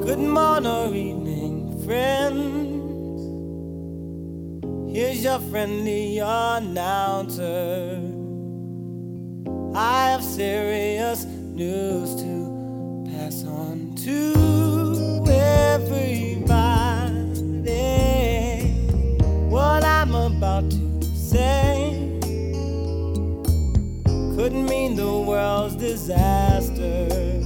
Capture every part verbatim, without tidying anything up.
Good morning or evening, friends. Here's your friendly announcer. I have serious news to pass on to everybody. What I'm about to say could mean the world's disaster,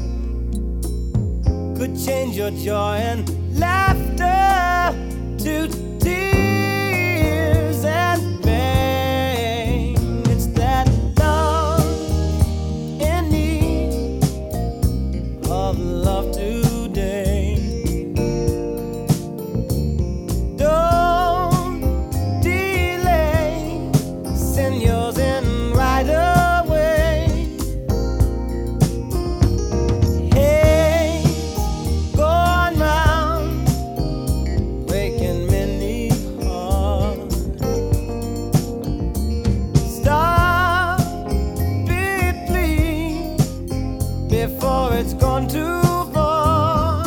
could change your joy and laughter to tears and pain. It's that love in need of love today. Don't delay, send yours in right away. Hey, going round, breaking many hearts. Stop it, please, before it's gone too far.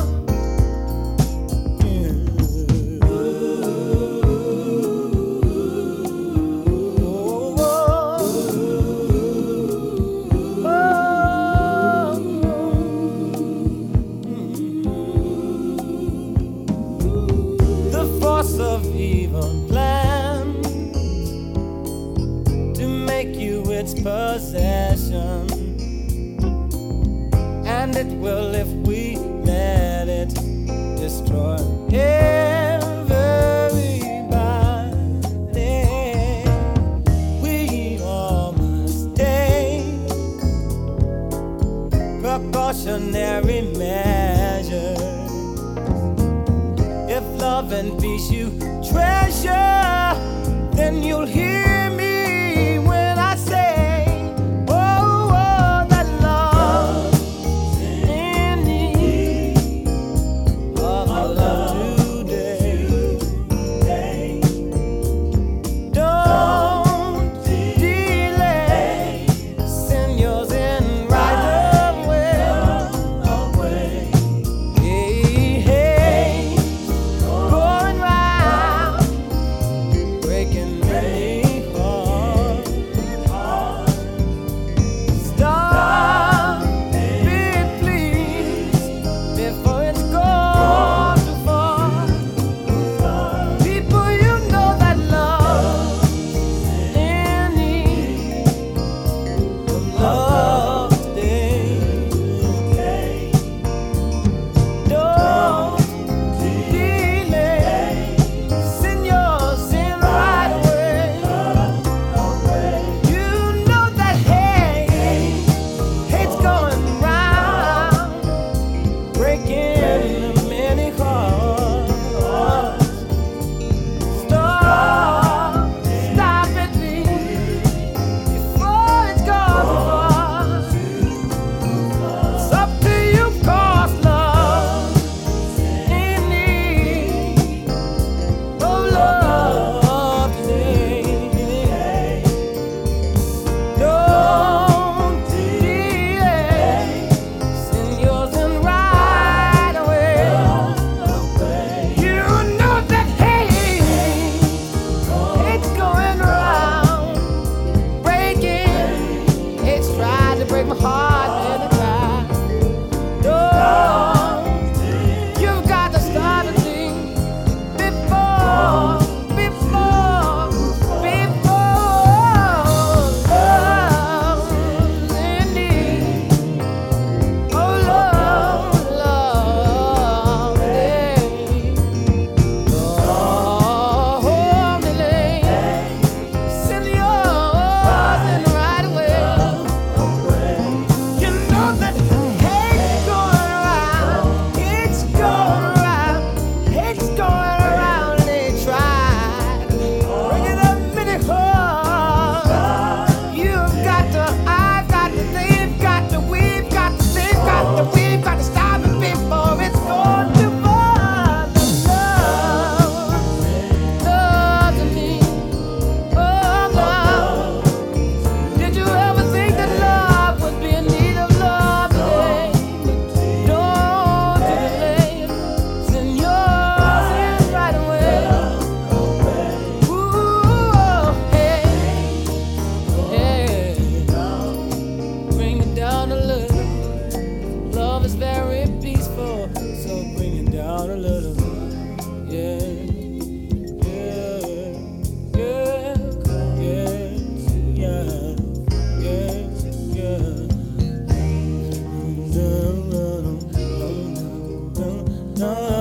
The force of evil plans to make you its possession, and it will if we let it destroy everybody. We all must take precautionary measures. If love and peace you treasure, then you'll hear me when I say, oh, oh, that love in need of love today. Don't delay, send yours in right away. Hey, hey, going round, breaking many hearts. Stop it, please, before it's gone too far. People, you know that love in need of love today. Don't delay, send yours in right away. You know that hate, hate's going round, breaking many hearts. Stop, stop it, please, before it's gone too far. It's up to you, 'cause love in need of love today. Don't delay, send yours in right away. bring it down a little. Yeah, yeah, yeah, yeah, yeah, yeah, yeah. No, no, no, no, no, no.